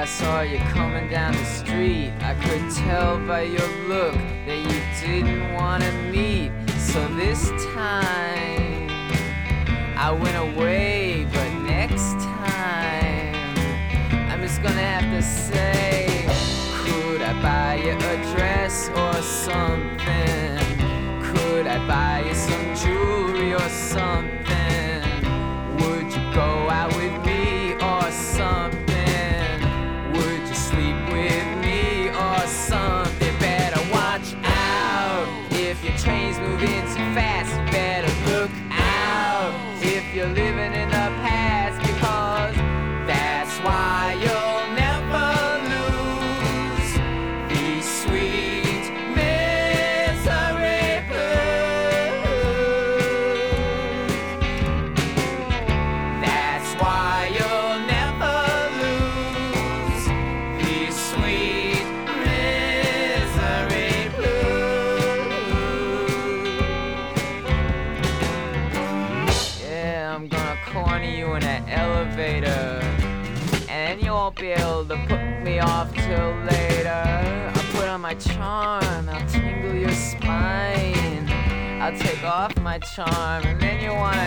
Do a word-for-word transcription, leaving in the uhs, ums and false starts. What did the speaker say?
I saw you coming down the street. I could tell by your look that you didn't want to meet. So this time I went away, but next time I'm just gonna have to say, could I buy you a dress or something? Could I buy you some jewelry or something? Would you go out with me or something? Would you sleep with me or something? Better watch out. If your train's moving too fast, you better look out. If you're living in the past, because that's why you'll never lose these sweet misery blues. That's why you'll never lose these sweet misery blues. Yeah, I'm gonna corner you in an elevator, and then you won't be able to put me off till later. I'll put on my charm, I'll tingle your spine. I'll take off my charm, and then you wanna